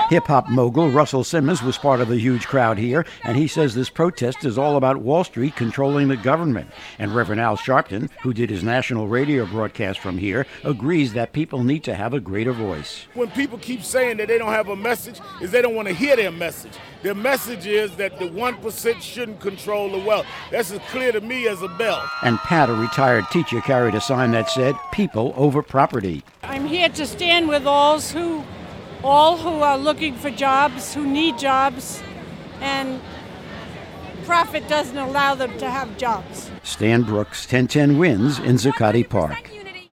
Hip-hop mogul Russell Simmons was part of the huge crowd here, and he says this protest is all about Wall Street controlling the government. And Reverend Al Sharpton, who did his national radio broadcast from here, agrees that people need to have a greater voice. When people keep saying that they don't have a message, is they don't want to hear their message. Their message is that the 1% shouldn't control the wealth. That's as clear to me as a bell. And Pat, a retired teacher, carried a sign that said, "People over property." I'm here to stand with all who are looking for jobs, who need jobs, and profit doesn't allow them to have jobs. Stan Brooks, 1010 Wins in Zuccotti Park.